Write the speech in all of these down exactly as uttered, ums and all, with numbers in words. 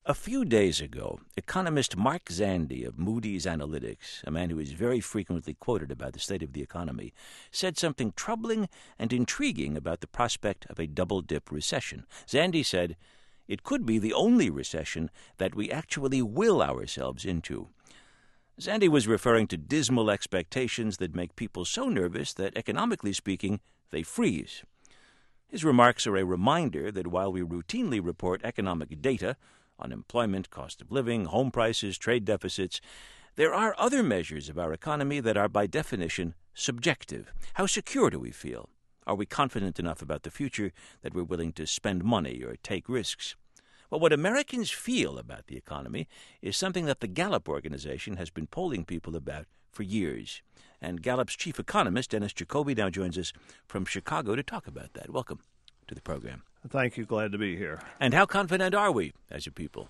A few days ago, economist Mark Zandi of Moody's Analytics, a man who is very frequently quoted about the state of the economy, said something troubling and intriguing about the prospect of a double-dip recession. Zandi said, "It could be the only recession that we actually will ourselves into." Zandi was referring to dismal expectations that make people so nervous that, economically speaking, they freeze. His remarks are a reminder that while we routinely report economic data, unemployment, cost of living, home prices, trade deficits, there are other measures of our economy that are by definition subjective. How secure do we feel? Are we confident enough about the future that we're willing to spend money or take risks? Well, what Americans feel about the economy is something that the Gallup organization has been polling people about for years. And Gallup's chief economist, Dennis Jacoby, now joins us from Chicago to talk about that. Welcome to the program. Thank you. Glad to be here. And how confident are we as a people?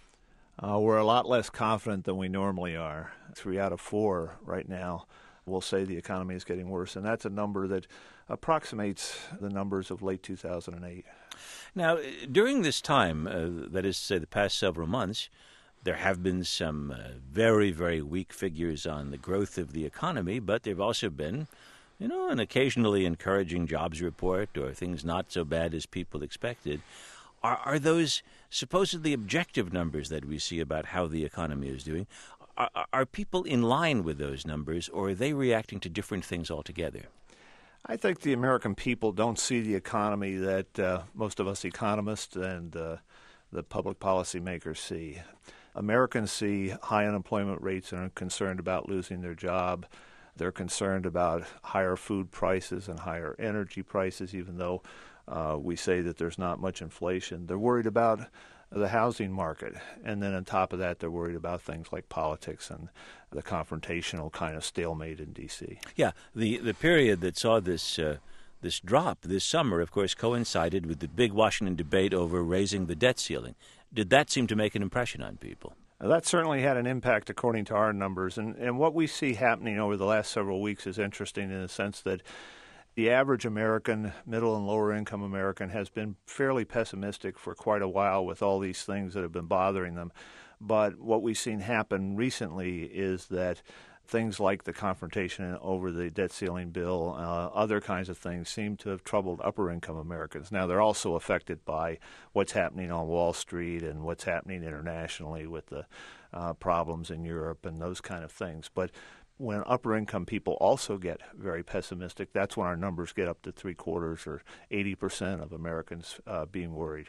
Uh, we're a lot less confident than we normally are. Three out of four right now will say the economy is getting worse, and that's a number that approximates the numbers of late two thousand eight. Now, during this time, uh, that is to say the past several months, there have been some uh, very, very weak figures on the growth of the economy, but there have also been, you know, an occasionally encouraging jobs report or things not so bad as people expected. Are, are those supposedly objective numbers that we see about how the economy is doing, are, are people in line with those numbers, or are they reacting to different things altogether? I think the American people don't see the economy that uh, most of us economists and uh, the public policy makers see. Americans see high unemployment rates and are concerned about losing their job. They're concerned about higher food prices and higher energy prices, even though uh, we say that there's not much inflation. They're worried about the housing market. And then on top of that, they're worried about things like politics and the confrontational kind of stalemate in D C. Yeah, the, the period that saw this uh, this drop this summer, of course, coincided with the big Washington debate over raising the debt ceiling. Did that seem to make an impression on people? That certainly had an impact according to our numbers. And, and what we see happening over the last several weeks is interesting in the sense that the average American, middle and lower income American, has been fairly pessimistic for quite a while with all these things that have been bothering them. But what we've seen happen recently is that things like the confrontation over the debt ceiling bill, uh, other kinds of things, seem to have troubled upper-income Americans. Now, they're also affected by what's happening on Wall Street and what's happening internationally with the uh, problems in Europe and those kind of things. But when upper-income people also get very pessimistic, that's when our numbers get up to three-quarters or eighty percent of Americans uh, being worried.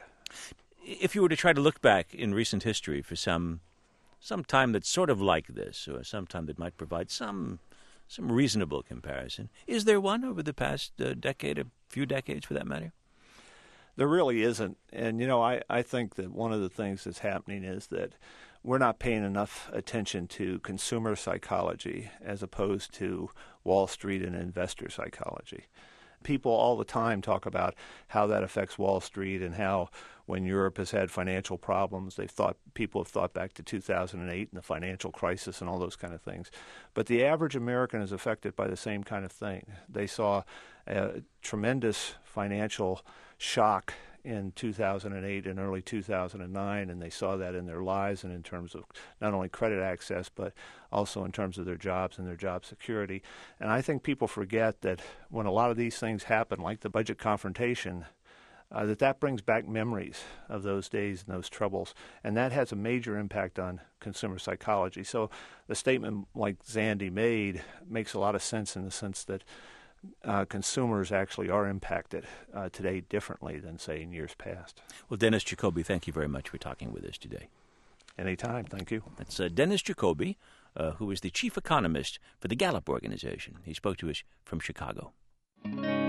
If you were to try to look back in recent history for some some time that's sort of like this, or some time that might provide some some reasonable comparison, is there one over the past uh, decade, a few decades for that matter? There really isn't. And, you know, I, I think that one of the things that's happening is that we're not paying enough attention to consumer psychology as opposed to Wall Street and investor psychology. People all the time talk about how that affects Wall Street and how when Europe has had financial problems, they've thought people have thought back to two thousand eight and the financial crisis and all those kind of things. But the average American is affected by the same kind of thing. They saw a tremendous financial shock in two thousand eight and early two thousand nine, and they saw that in their lives and in terms of not only credit access, but also in terms of their jobs and their job security. And I think people forget that when a lot of these things happen, like the budget confrontation, uh, that that brings back memories of those days and those troubles, and that has a major impact on consumer psychology. So the statement like Zandi made makes a lot of sense in the sense that Uh, consumers actually are impacted uh, today differently than, say, in years past. Well, Dennis Jacoby, thank you very much for talking with us today. Anytime. Thank you. That's uh, Dennis Jacoby, uh, who is the chief economist for the Gallup organization. He spoke to us from Chicago.